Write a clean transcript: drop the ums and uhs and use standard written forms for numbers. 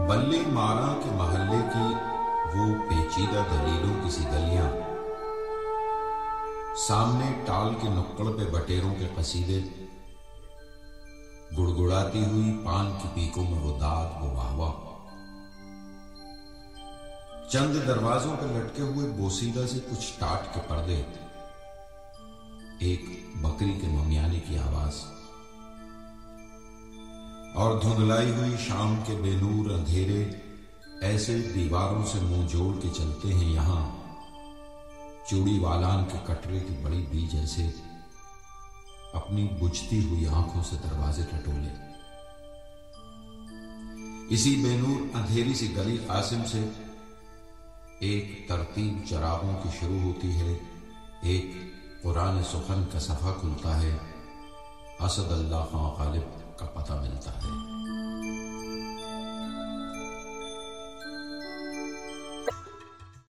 بلی مارا کے محلے کی وہ پیچیدہ دلیلوں کی سی گلیاں، سامنے ٹال کے نکڑ پہ بٹیروں کے قصیدے، گڑگڑاتی ہوئی پان کی پیکوں میں وہ داد وہ واہ واہ، چند دروازوں پہ لٹکے ہوئے بوسیدہ سے کچھ ٹاٹ کے پردے، ایک بکری کے ممیانے کی آواز، اور دھندلائی ہوئی شام کے بے نور اندھیرے ایسے دیواروں سے منہ جوڑ کے چلتے ہیں یہاں، چوڑی والان کے کٹرے کی بڑی بی جیسے اپنی بجھتی ہوئی آنکھوں سے دروازے ٹٹولے۔ اسی بے نور اندھیری سی گلی قاسم سے ایک ترتیب چراغوں کی شروع ہوتی ہے، ایک قرآن سخن کا صفحہ کھلتا ہے، اسد اللہ خان غالب کا پتہ